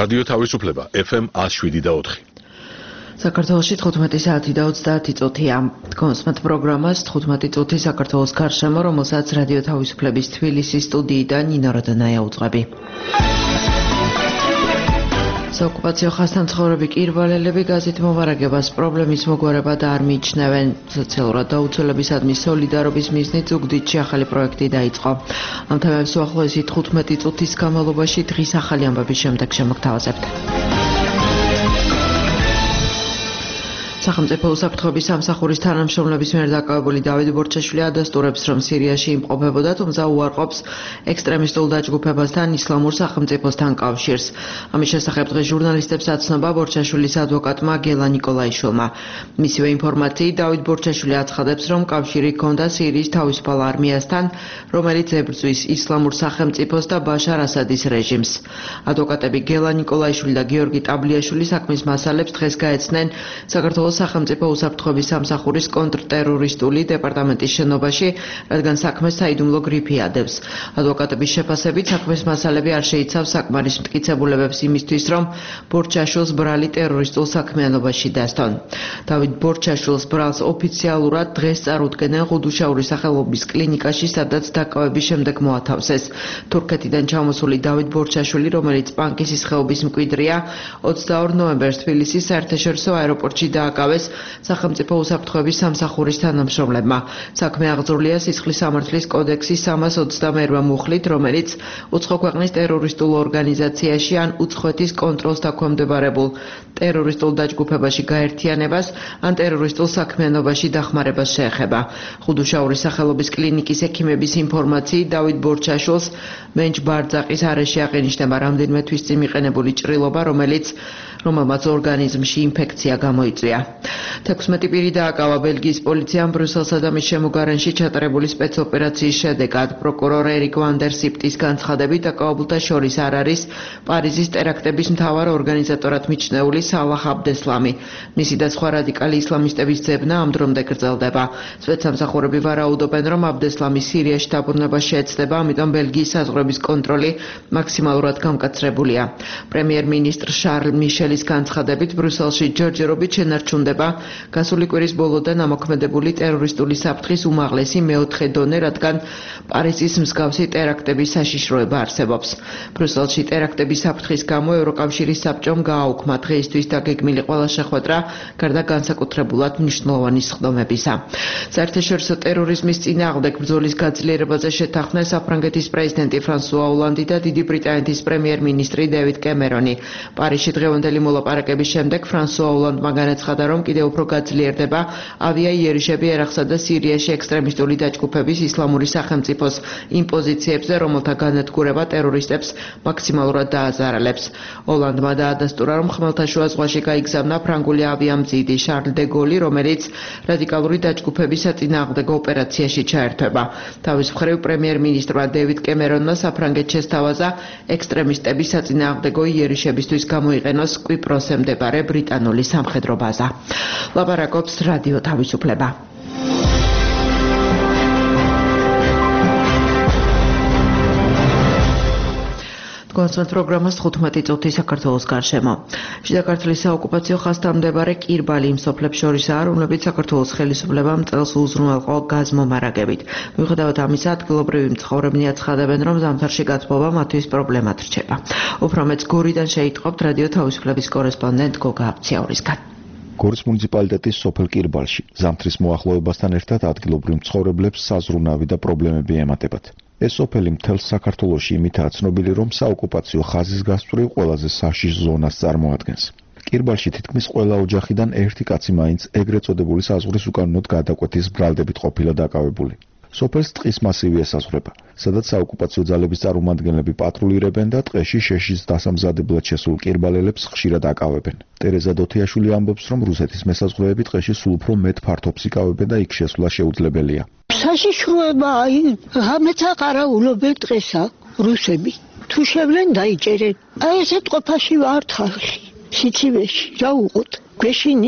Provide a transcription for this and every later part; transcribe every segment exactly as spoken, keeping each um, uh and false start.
რადიო თავისუფლება ეფ ემ ათს შვიდი და ოთხი. საქართველოში თხუთმეტი საათი და ოცდაათი წუთია. გონსმათ პროგრამას თხუთმეტი წუთი საქართველოს გარშემო, რომელსაც რადიო თავისუფლების თბილისის სტუდიიდან ნინო როდონაია უძღვები. საოკუპაციო ხაზთან მცხოვრები კირვალელები გაზით მომარაგებას პრობლემის მოგვარება და არ მიიჩნევენ. სოციალურად დაუცველებისადმი სოლიდარობის მიზნით ზუგდიდში ახალი პროექტი დაიწყო. ამ თემებს უახლოესი თხუთმეტი წუთის განმავლობაში დღის ახალი ამბების შემდეგ შემოგთავაზებთ. სახელმწიფო უსაფრთხოების სამსახურის თანამშრომლების მიერ დაკავებული დავით ბორჩაშვილი ადასტურებს, რომ სირიაში იმყოფებოდა, თუმცა უარყოფს ექსტრემისტულ დაჯგუფებასთან ისლამურ სახელმწიფოსთან კავშირს. ამის შესახებ დღეს ჟურნალისტებს აცნობა ბორჩაშვილის ადვოკატმა გელა ნიკოლაიშვილმა. მისივე ინფორმაციით დავით ბორჩაშვილი აცხადებს, რომ კავშირი ჰქონდა სირიის თავისუფალ არმიასთან, რომელიც ებრძვის ისლამურ სახელმწიფოს და ბაშარ ასადის რეჟიმს. ადვოკატები გელა ნიკოლაიშვილი და გიორგი ტაბლიაშვილი საქმის მასალებს დღეს გაეცნენ საქართველოს სახელმწიფო უსაფრთხოების სამსახურის კონტრტერორისტული დეპარტამენტის შენობაში, რადგან საქმეს საიდუმლო გრიფი ადევს. ადვოკატების შეფასებით საქმის მასალები არ შეიცავს საკმარის მტკიცებულებებს იმისთვის, რომ ბორჩაშვილს ბრალი ტერორისტულ საქმიანობაში დასთონ. დავით ბორჩაშვილს ბრალს ოფიციალურად დღეს წარუდგენენ ხუდუშაურის სახელობის კლინიკაში, სადაც დაკავების შემდეგ მოათავსეს. თურქეთიდან ჩამოსული დავით ბორჩაშვილი, რომელიც პანკისის ხეობის მკვიდრია, ოცდაორ ნოემბერს თბილისის საერთაშორისო აეროპორტში დააკავეს სახელმწიფო უსაფრთხოების სამსახურის თანამშრომლებმა. საქმე აღძრულია სისხლის სამართლის კოდექსის სამას ოცდამეერვე მუხლით, რომელიც უცხო ქვეყნის ტერორისტულ ორგანიზაციაში ან უცხოეთის კონტროლს დაქვემდებარებულ ტერორისტულ დაჯგუფებაში გაერთიანებას ან ტერორისტულ საქმიანობაში დახმარებას შეეხება. ხუდუშაურის სახელობის კლინიკის ექიმების ინფორმაციით, დავით ბორჩაშვილს მენჯ ბარძაყის არეში აღენიშნება რამდენიმე თვის წინ მიყენებული ჭრილობა, რომელიც რომელმაც ორგანიზმში ინფექცია გამოიწვია. თექვსმეტი პირი დააკავა ბელგიის პოლიციამ ბრიუსელსა და მის შემოგარენში ჩატარებული სპეცოპერაციის შედეგად. პროკურორ ერიკ ვანდერ სიპტის განცხადებით, დაკავებულთა შორის არ არის პარიზის ტერაქტების მთავარ ორგანიზატორად მიჩნეული სალაჰ აბდესლამი. მისი და სხვა რადიკალი ისლამისტების ძებნა ამ დრომდე გრძელდება. სპეცსამსახურები ვარაუდობენ, რომ აბდესლამის სირიაში დაბრუნება შეეცდება, ამიტომ ბელგიის საზღვრების კონტროლი მაქსიმალურად გამკაცრებულია. პრემიერ-მინისტრ შარლ მიშელი ის განცხადებით, ბრიუსელში ჯერჯერობით შენარჩუნდება გასული კვირის ბოლოდან ამოქმედებული ტერორისტული საფრთხის უმაღლესი მეოთხე დონე, რადგან პარიზის მსგავსი ტერაქტების საშიშროება არსებობს. ბრიუსელში ტერაქტების საფრთხის გამო ევროკავშირის საბჭომ გააუქმა დღეისთვის დაგეგმილი ყველა შეხვედრა, გარდა განსაკუთრებულად მნიშვნელოვანი სხდომებისა. საერთაშორისო ტერორიზმის წინააღმდეგ ბრძოლის გაძლიერებაზე შეთანხმდნენ საფრანგეთის პრეზიდენტი ფრანსუა ოლანდი და დიდი ბრიტანეთის პრემიერ-მინისტრი დევიდ კემერონი. პარიზში დღევანდელი მოლაპარაკების შემდეგ ფრანსუა ოლანდმა განაცხადა, რომ კიდევ უფრო გაძლიერდება ავიაიერიშები ერაყსა და სირიაში ექსტრემისტული დაჯგუფების ისლამური სახელმწიფოს იმპოზიციებზე, რომელთა განადგურება ტერორისტებს მაქსიმალურად დააზარალებს. ოლანდმა დაადასტურა, რომ ხმელთაშუა ზღვაში გაიგზავნა ფრანგული ავიამძიდი შარლ დე გოლი, რომელიც რადიკალური დაჯგუფების საწინააღმდეგო ოპერაციაში ჩაერთვება. თავის მხრივ პრემიერ-მინისტრმა დევიდ კემერონმა საფრანგეთში შესთავაზა ექსტრემისტების საწინააღმდეგო იერიშებისთვის გამოიყენოს კვიპროსზე მდებარე ბრიტანული სამხედრო ბაზა. ლაპარაკობს რადიო თავისუფლება. გონსმათ პროგრამას თხუთმეტი წუთი საქართველოს გარშემო. შიდა ქართლის საოკუპაციო ხაზთან მდებარე კირბალი იმ სოფლებს შორისაა, რომლებიც საქართველოს ხელისუფლებამ წელს უზრუნველყო გაზმომარაგებით. მიუხედავად ამისა, ადგილობრივი მცხოვრებნი აცხადებენ, რომ ზამთარში გათბობა მათთვის პრობლემად რჩება. უფრო მეც გორიდან შეიტყობთ რადიო თავისუფლების კორესპონდენტ გოგა აბციაურისგან. გორის მუნიციპალიტეტის სოფელ კირბალში ზამთრის მოახლოებასთან ერთად ადგილობრივ მცხოვრებლებს საზრუნავი და პრობლემები ემატებათ. ეს სოფელი მთელს საქართველოში იმითაა ცნობილი, რომ საოკუპაციო ხაზის გასწვრივ ყველაზე საშიშ ზონას წარმოადგენს. კირბალში თითქმის ყველა ოჯახიდან ერთი კაცი მაინც ეგრეთ წოდებული საზღვრის უკანონოდ გადაკვეთის ბრალდებით ყოფილა დაკავებული. სოფელს ტყის მასივი ესაზღვრება, სადაც საოკუპაციო ძალების წარმომადგენლები პატრულირებენ და ტყეში შეშის დასამზადებლად შესულ კირბალელებს ხშირად აკავებენ. ტერეზა დოთიაშვილი ამბობს, რომ რუსეთის მესაზღვრეები ტყეში სულ უფრო მეტ ფართობს იკავებენ და იქ შესვლა შეუძლებელია. საშიშროება, აი, რამეც აყარაულობენ ტყესა რუსები. თუ შევლენ დაიჭერენ. აი ესეთ ყოფაში ვართ ხალხი. სიცივეში, რა უყოთ? გვეშინია.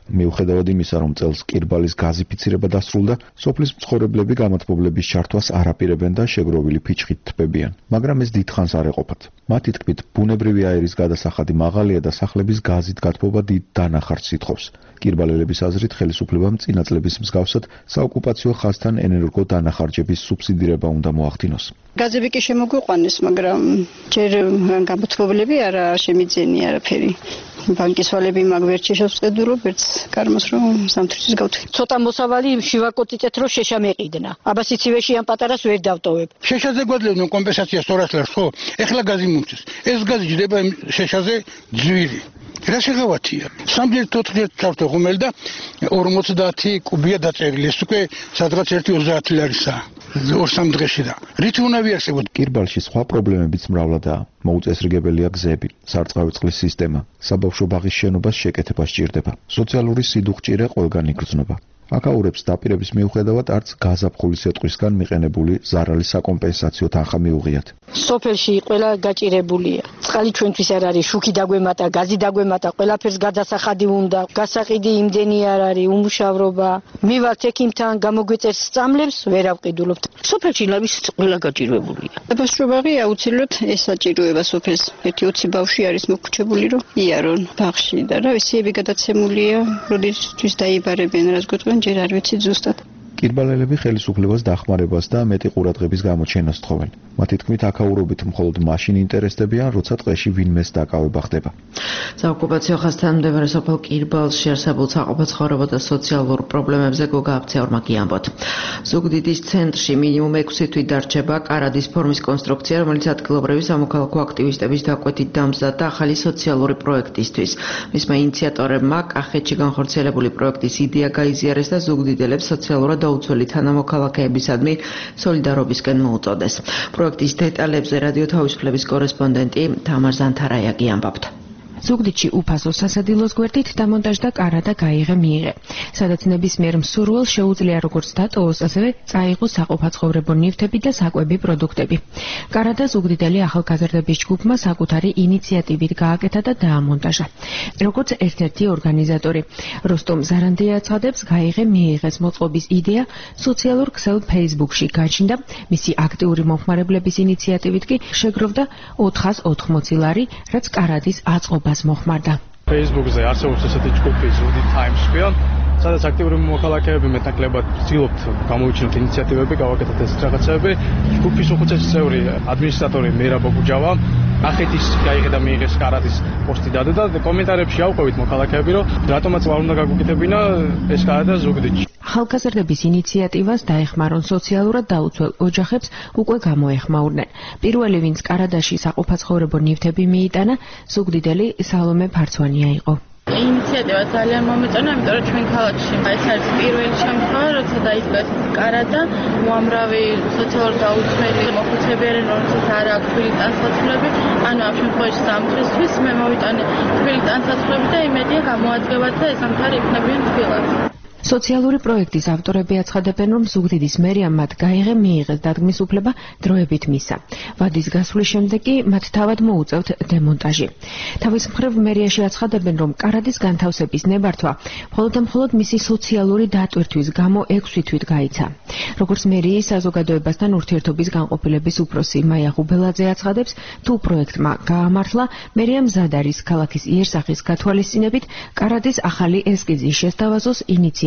მიუხედავად იმისა, რომ წელს კირბალის გაზიფიცირება დასრულდა, სოფლის მცხოვრებლები გამათბობლების ჩართვას არ აპირებენ და შეგროვილი ფიჩხით თბებიან, მაგრამ ეს დიდხანს არ ეყოფათ. მათი თქმით, ბუნებრივი აერის გადასახადი მაღალია და სახლების გაზით გათბობა დიდ დანახარჯს ითხოვს. კირბალელების აზრით, ხელისუფლებამ წინა წლების მსგავსად საოკუპაციო ხაზთან ენერგო დანახარჯების სუბსიდირება უნდა მოახდინოს. გაზები კი შემოგვიყვანეს, მაგრამ ჯერ გამოცდილები არა შემიძენია არაფერი. ბანკის ვალები მაგ ვერ შეშევწედურო, ვერც კარმოს რომ სამთრისთვის გავთქვი. ცოტა მოსავალი შივაკოწიწეთ რომ შეშა მეყიდნენ. აბა სიცივეში ამ პატარას ვერ დავტოვებ. შეშაზე გვაძლევდნენ კომპენსაციას ორას ლარს, ხო? ეხლა გაზი მომწეს. ეს გაზი ჯდება შეშაზე ძვირი. რა შეღავათია? სამჯერ თოთხმეტ ჩავთო ღუმელი და ორმოცდაათი კუბია დაწერილი. ეს უკვე სადღაც ერთი ოცდაათი ლარისაა. ორ-სამ დღეში და რითი უნდა ვიარსებოდ? კირბალში სხვა პრობლემებიც მრავლადაა. მოუწესრიგებელია გზები, სარწყავი წყლის სისტემა, საბავშვო ბაღის შენობას შეკეთება სჭირდება. სოციალური სიდუხჭირე ყველგან იგრძნობა. აკაურებს დაპირების მიუხედავად არც გაზაფხულის ეტყვისგან მიყენებული ზარალის საკომპენსაციო თანხა მიუღიათ. სოფელში ყველა გაჭირებულია. წყალი ჩვენთვის არ არის, შუქი დაგვემატა, გაზი დაგვემატა, ყველაფერს გადასახადი უნდა, გასაყიდი იმდენი არ არის, უმუშავრობა. მივართ ექიმთან, გამოგვეწერს სწამლებს, ვერ ავყიდულობთ. სოფელში ლავის ყველა გაჭირებულია. დაბასრობაღი აუცილებლად ეს საჭიროება სოფელს. ერთი ოცი ბავშვი არის მოგრჩებული, რომ იარონ ბაღში და რა ვიცი, გადაცემულია, როდესაც დაიბარებენ, რას გვეტყვენ, ჯერ არ ვიცი ზუსტად. კირბალელები ხელისუფლებას დახმარებას და მეტი ყურადღების გამოჩენას თხოვენ. მათი თქმით, აკაურობით მხოლოდ მაშინ ინტერესდებიან, როცა ტყეში ვინმეს დაკავება ხდება. საოკუპაციო ხაზთან მდებარე სოფელ კირბალში არსებულ საყოფაცხოვრებო და სოციალურ პრობლემებზე გოგა აფცეორმა გიამბოთ. ზუგდიდის ცენტრში მინიმუმ ექვსი თვით დარჩება კარადის ფორმის კონსტრუქცია, რომელიც ადგილობრივი სამოქალაქო აქტივისტების დაკვეთით დამზადდა ახალი სოციალური პროექტისთვის. მისმა ინიციატორებმა კახეთში განხორციელებული პროექტის იდეა გაიზიარეს და ზუგდიდელებს სოციალურად დაუცველი თანამოქალაქეებისადმი სოლიდარობისკენ მოუწოდეს. პროექტის დეტალებზე რადიო თავისუფლების კორესპონდენტი თამარ ზანთარაიაგი ამბობთ. ზუგდიდში უფასო სასადილოს გვერდით დამონტაჟდა კარადა გაიღე მიიღე, სადაც ნებისმიერ მსურველს შეუძლია როგორც დატოვოს, ასევე წაიღოს საყოფაცხოვრებო ნივთები და საკვები პროდუქტები. კარადა ზუგდიდელი ახალგაზრდების ჯგუფმა საკუთარი ინიციატივით გააკეთა და დაამონტაჟა. როგორც ერთ-ერთი ორგანიზატორი, როსტომ ზარანდია აცხადებს, გაიღე მიიღეს მოწყობის იდეა სოციალურ ქსელ Facebook-ში გაჩნდა, მისი აქტიური მომხმარებლების ინიციატივით კი შეგროვდა ოთხას ოთხმოცი ლარი, რაც კარადის აწყობა მოხმარდა. Facebook-ზე არსებობს ესეთი ჯგუფი ზუგდიდ Times Square, სადაც აქტიური მოქალაქეები მეტნაკლებად ცდილობთ გამოვიჩინოთ ინიციატივები, გავაკეთოთ ეს რაღაცები. ჯგუფის უხუცესი წევრი ადმინისტრატორი მერაბ ბოგუჯავა კახეთის გაიღე და მიიღეს კარადის პოსტი დადო და კომენტარებში ავყვევით მოქალაქეები, რომ რატომაც არ უნდა გაგუკეთებინა ეს კარადა ზუგდიდში. ახალგაზრდების ინიციატივას დაეხმარონ სოციალურად დაუცველ ოჯახებს უკვე გამოეხმაურნენ. პირველი, ვინც კარადაში საყოფაცხოვრებო ნივთები მიიტანა, ზუგდიდელი სალომე ფარცვანია იყო. ინიციატივა ძალიან მომეწონა, იმიტომ რომ ჩვენ ქალაქში ეს არის პირველი შემთხვევა, როცა დაიწყო ეს კარადა, უამრავი სოციალურად დაუცველი მოხუცებიანი, რომელსაც არ აქვს თბილი ტანსაცმლები, ანუ ამ შემთხვევაში სამთრისთვის მე მოვიტანე თბილი ტანსაცმლები და იმედია გამოაძღებათ და ეს ამთარი იქნებიან თბილად. სოციალური პროექტის ავტორები აცხადებენ, რომ ზუგდიდის მერიამ მათ გაიღე მიიღეს დადგმის უფლება დროებით მისცა. ვადის გასვლის შემდეგ კი მათ თავად მოუწევთ დემონტაჟი. თავის მხრივ მერიაში აცხადებენ, რომ კარადის განთავსების ნებართვა მხოლოდ და მხოლოდ მისი სოციალური დატვირთვის გამო ექვსი თვით გაიცა. როგორც მერიის საზოგადოებასთან ურთიერთობის განყოფილების უფროსი მაია ღუბელაძე აცხადებს, თუ პროექტმა გაამართლა, მერია მზად არის ქალაქის იერსახის გათვალისწინებით კარადის ახალი ესკიზის შესთავაზოს ინიციატორებს.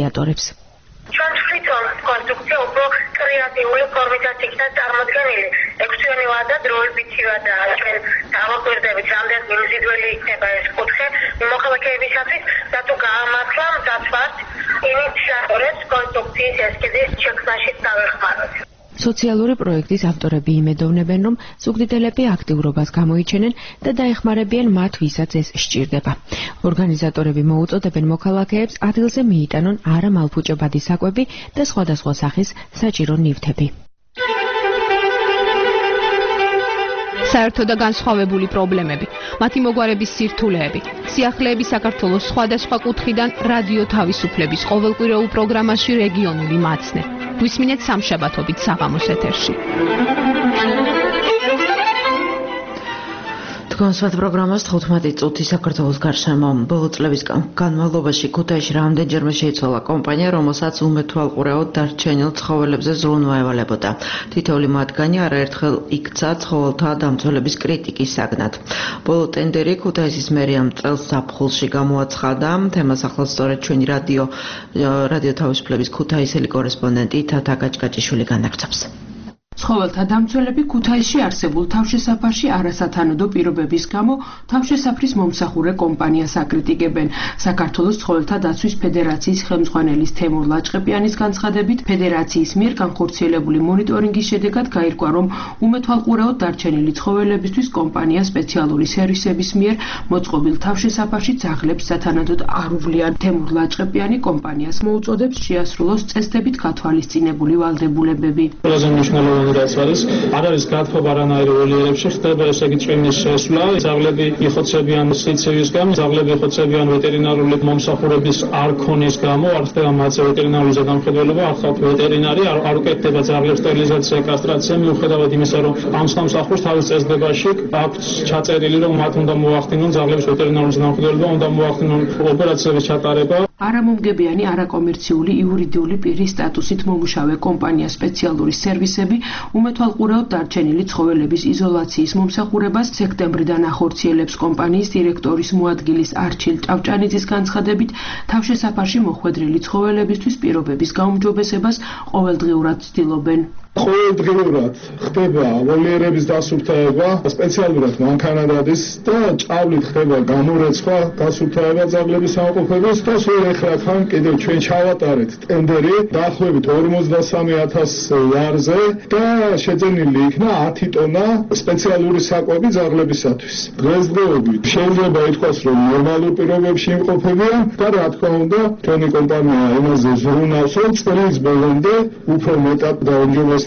ჩვენ თვითონ კონსტრუქცია უფრო კრეატიული ფორმისას იქნა წარმოდგენილი. ექვსიანი ვადა დროებითი ვადა. ჩვენ დავაკვირდებით, რამდენ მიმზიდველი იქნება ეს კუთხე მოქალაქეებისათვის და თუ გაამართლა მზადვართ ინიციატორებს კონსტრუქციის ესკიზის შექმნაში დავეხმაროთ. სოციალური პროექტის ავტორები იმედოვნებენ, რომ ზუგდიდელები აქტიურობას გამოიჩენენ და დაეხმარებიან მათ, ვისაც ეს სჭირდება. ორგანიზატორები მოუწოდებენ მოქალაქეებს ადგილზე მიიტანონ არა მალფუჭებადი საკვები და სხვადასხვა სახის საჭირო ნივთები. საერთო და განსხვავებული პრობლემები, მათი მოგვარების სირთულეები, სიახლეები საქართველოს სხვადასხვა კუთხიდან რადიო თავისუფლების ყოველკვირეულ პროგრამაში რეგიონული მაცნე. გვისმინეთ სამშაბათობით საღამოს ეთერში. თქვენსვათ პროგრამას თხუთმეტი წუთი საქართველოს გარშემო. ბოლო წლების განმავლობაში ქუთაისში რამდენჯერმე შეიცვალა კომპანია, რომელსაც უმეთვალყურეოდ დარჩენილ ცხოველებზე ზრუნვა ევალებოდა. თითოეული მათგანი არაერთხელ იქცა ცხოველთა დამცველების კრიტიკის საგნად. ბოლო ტენდერი ქუთაისის მერიამ წელს ზაფხულში გამოაცხადა. თემას ახლავს სწორედ ჩვენი რადიო რადიო თავისუფლების ქუთაისელი კორესპონდენტი თათა გაჭგაჭიშვილი განაგრძობს. ცხოველთა დამცველები ქუთაისში არსებულ თავშესაფარში არასათანადო პირობების გამო თავშესაფრის მომსახურე კომპანიას აკრიტიკებენ. საქართველოს ცხოველთა დაცვის ფედერაციის ხელმძღვანელის თემურ ლაჭყეპიანის განცხადებით, ფედერაციის მიერ განხორციელებული მონიტორინგის შედეგად გაირკვა, რომ უმეთვალყურეოდ დარჩენილი ცხოველებისთვის კომპანია სპეციალური სერვისების მიერ მოწყობილ თავშესაფარში ძაღლებს სათანადოდ არ უვლიან. თემურ ლაჭყეპიანი კომპანიას მოუწოდებს შეასრულოს წესდებით გათვალისწინებული ვალდებულებები. რაც არის არ არის გათხოვა არანაირი ველიერებში ხდება ესე იგი წვიმის შესვლა ძაღლები იხოცებიან სიცივისგან ძაღლები იხოცებიან ვეტერინარული მომსახურების არ ქონის გამო არ ხდება მათზე ვეტერინარული ზედამხედველობა არ ხავთ ვეტერინარი არ უკეთდება ძაღლებს სტერილიზაცია კასტრაცია მიუხედავად იმისა რომ ამ სამსახურს თავის წესდებაში აქვს ჩაწერილი რომ მათ უნდა მოახდინონ ძაღლების ვეტერინარული ზედამხედველობა უნდა მოახდინონ ოპერაციების ჩატარება არამომგებიანი არაკომერციული იურიდიული პირის სტატუსით მომუშავე კომპანია სპეციალური სერვისები უმეთვალყურეოდ დარჩენილი ცხოველების იზოლაციის მომსახურებას სექტემბრიდან ახორციელებს. კომპანიის დირექტორის მოადგილის არჩილ ჭავჭანიძის განცხადებით, თავშესაფარში მოხვედრილი ცხოველებისთვის პირობების გაუმჯობესებას ყოველდღიურად ცდილობენ. ყოველდღიურად ხდება ვოლიერების დასუფთავება, სპეციალურად მანქანადადის და ჭავლით ხდება გამორეცხვა, დასუფთავება ძაღლების სამყოფელოს და სულ ეხლა თან კიდევ ჩვენ ჩავატარეთ ტენდერი დაახლოებით ორმოცდასამი ათასი ლარზე და შეძენილი იქნა ათი ტონა სპეციალური საკვები ძაღლებისათვის. დღესდღეობით შეიძლება ითქვას, რომ ნორმალურ პირობებში იმყოფებიან და რა თქმა უნდა, ჩვენი კომპანია იმაზე ზრუნავს, რომ წლის ბოლომდე უფრო მეტად დაუმჯობესდეს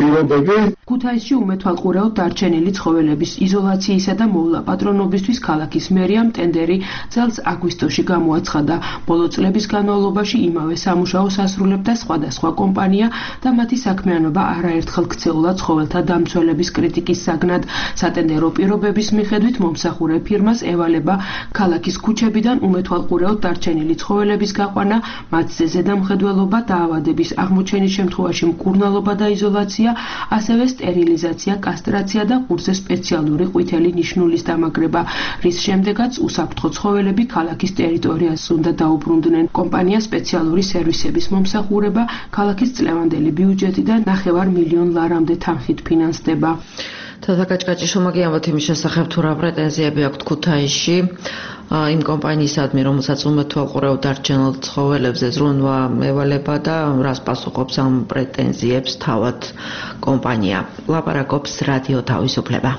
ქუთაისში უმეთვალყურეოდ დარჩენილი ცხოველების იზოლაციისა და მოვლა-პატრონობისთვის ქალაქის მერიამ ტენდერი წელს აგვისტოში გამოაცხადა. ბოლო წლების განმავლობაში იმავე სამუშაოს ასრულებდა სხვადასხვა კომპანია და მათი საქმიანობა არაერთხელ ქცეულა ცხოველთა დამცველების კრიტიკის საგნად. სატენდერო პირობების მიხედვით მომსახურე ფირმას ევალება ქალაქის ქუჩებიდან უმეთვალყურეოდ დარჩენილი ცხოველების გაყვანა, მათზე ზედამხედველობა, დაავადების აღმოჩენის შემთხვევაში მკურნალობა და იზოლაცია ასევე სტერილიზაცია, კასტრაცია და ყურზე სპეციალური ყვითელი ნიშნულის დამაგრება, რის შემდეგაც უსაფრთხო ცხოველები ქალაქის ტერიტორიას უნდა დაუბრუნდნენ. კომპანია სპეციალური სერვისების მომსახურება ქალაქის წლევანდელი ბიუჯეტიდან ნახევარ მილიონ ლარამდე თანხით ფინანსდება. თათა გაჭგაჭიშვილმა გიამბოთ იმის შესახებ, თუ რა პრეტენზიები აქვთ ქუთაისში იმ კომპანიისადმი, რომელსაც უმეთვალყურეოდ დარჩენილ ცხოველებზე ზრუნვა ევალება და რას პასუხობს ამ პრეტენზიებს თავად კომპანია. ლაპარაკობს რადიო თავისუფლება.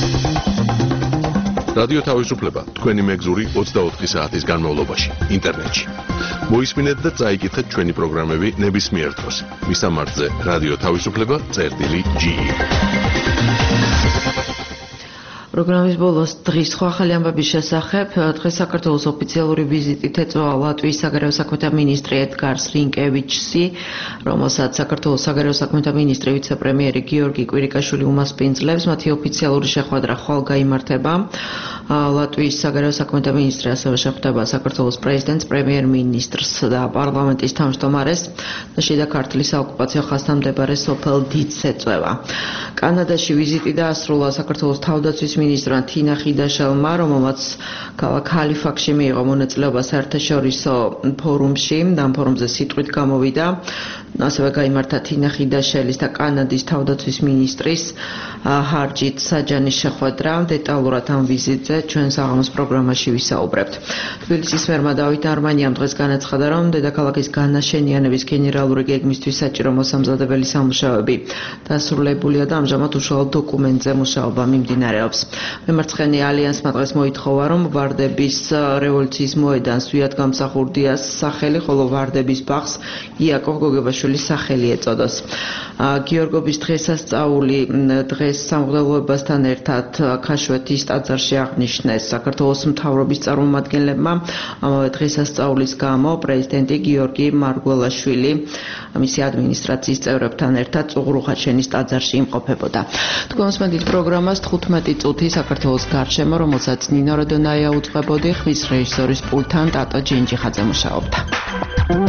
რადიო თავისუფლება თქვენი მეგზური ოცდაოთხი საათის განმავლობაში ინტერნეტში. მოისმინეთ და წაიკითხეთ ჩვენი პროგრამები ნებისმიერ დროს. მისამართზე რადიო თავისუფლება წერტილი ჯი ი. პროგრამის ბოლოს დღის სხვა ახალი ამბების შესახებ. დღეს საქართველოს ოფიციალური ვიზიტით ეწვა ლატვიის საგარეო საქმეთა მინისტრი ედგარ სრინკევიჩსი, რომელსაც საქართველოს საგარეო საქმეთა მინისტრი ვიცე-პრემიერი გიორგი კვირიკაშვილი უმასპინძლებს. მათი ოფიციალური შეხვედრა ხვალ გაიმართება. ლატვიის საგარეო საქმეთა მინისტრი ასევე შეხვდება საქართველოს პრეზიდენტს, პრემიერ-მინისტრს და პარლამენტის თავმჯდომარეს და შიდა ქართლის საოკუპაციო ხაზთან მდებარე სოფელ დიდს ეწევა. კანადაში ვიზიტი დაასრულა საქართველოს თავდაცვის მინისტრმა თინა ხიდაშელმა, რომელმაც ქალაქ ჰალიფაქსში მიიღო მონაწილეობა საერთაშორისო ფორუმში. ამ ფორუმზე სიტყვით გამოვიდა. ასევე გაიმართა თინა ხიდაშელის და კანადის თავდაცვის მინისტრის ჰარჯით საჯანის შეხვედრა. დეტალურად ამ ვიზიტზე ჩვენ საღამოს პროგრამაში ვისაუბრებთ. თბილისის მერმა დავით არმანიამ დღეს განაცხადა, რომ დედაქალაქის განაშენიანების გენერალური გეგმისთვის საჭირო მოსამზადებელი სამუშაოები დასრულებულია და ამჟამად უშუალო დოკუმენტზე მუშაობა მიმდინარეობს. მემარცხენე ალიანსმა დღეს მოითხოვა, რომ ვარდების რევოლუციის მოედანს ზვიად გამსახურდიას სახელი, ხოლო ვარდების ბაღს იაკოვ გოგებაშვილის სახელი ეწოდოს. გიორგობის დღესასწაული დღეს სამღვდელოებასთან ერთად ქაშვეთის ტაძარში აღნიშნეს. საქართველოს მთავრობის წარმომადგენლებმა ამავე დღესასწაულის გამო პრეზიდენტი გიორგი მარგველაშვილი მისი ადმინისტრაციის წევრებთან ერთად წუღურუხაჩენის ტაძარში იმყოფებოდა. თქვენ მოსმენთ პროგრამას თხუთმეტი წუთი მოგვითი საქართველოს გარშემო, რომელსაც ნინო როდონაია უძღვებოდი, ხმის რეჟისორის პულტთან ტატო ჯინჯიხაძე მუშაობდა.